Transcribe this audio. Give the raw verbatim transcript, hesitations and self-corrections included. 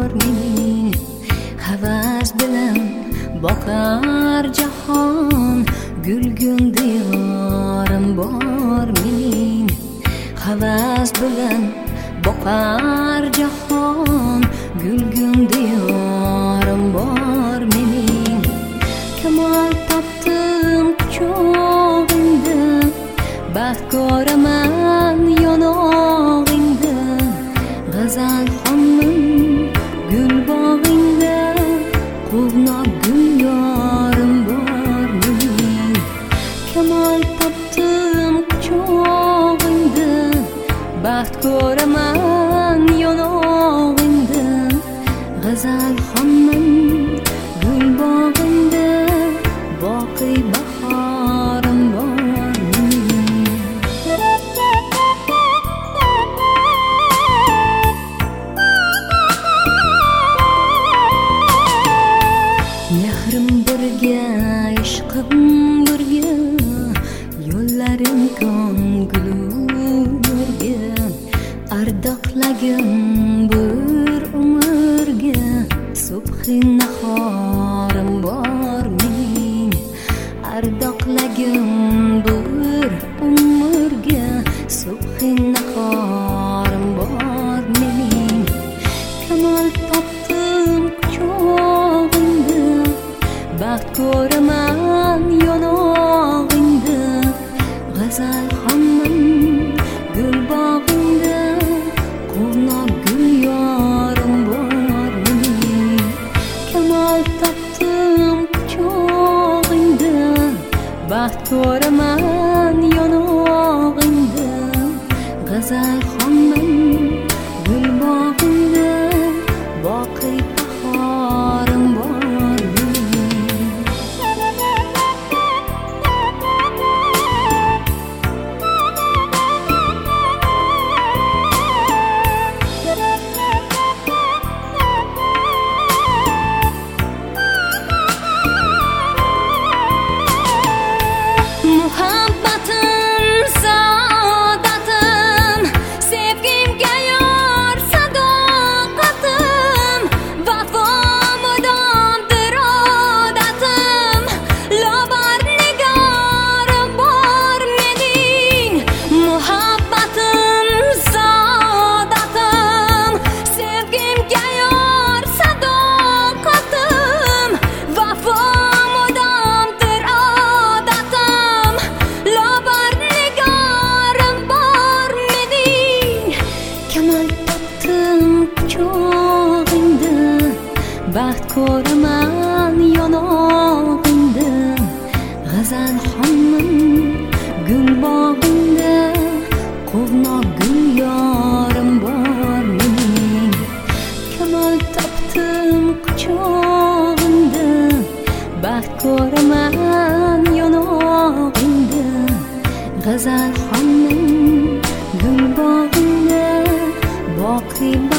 bor mening, havas bilan boqar jahon. Gulgun diyorim bor mening, havas bilan boqar jahon. Gulgun diyorim bor mening, kamol topdim quchog'ingda, baxt ko'raman yonog'ingda. G'azal xonmin gul bog'ingda, quvnoq gul yorim bor mening, kamol topdim quchog'ingda, baxt ko'raman yonog'ingda. G'azal xonmin gul bog'ingda, boqiy bahorim bor mening. Mehrim birga, ishqim birga, yo'llarim ko'nglu nurga. Ardoqlagim bir umrga, subhi nahorim bor mening. Ardoqlagim bir umrga, subhi nahorim bor mening. Kamol topdim quchog'ingda, baxt ko'raman yonog'ingda. G'azal xonmin gul bog'ingda, quvnoq gul yorim bor mening, kamol topdim quchog'ingda, baxt ko'raman yonog'ingda. G'azal xonmin gul bog'ingda, boqiy bahorim bor mening. Muhabbatim saodatim, sevgimga yor sadoqatim. Vafo mudomdir odatim, lobar nigorim bor mening. Muhabbatim saodatim, sevgimga yor sadoqatim. Vafo mudomdir odatim, lobar nigorim bor mening. Kamol topdim quchog'ingda, baxt ko'raman yonog'ingda. G'azal xonmin gul bog'ingda, quvnoq gul yorim bor mening. Kamol topdim quchog'ingda, baxt ko'raman yonog'ingda. G'azal xonmin gul bog'ingda, boqiy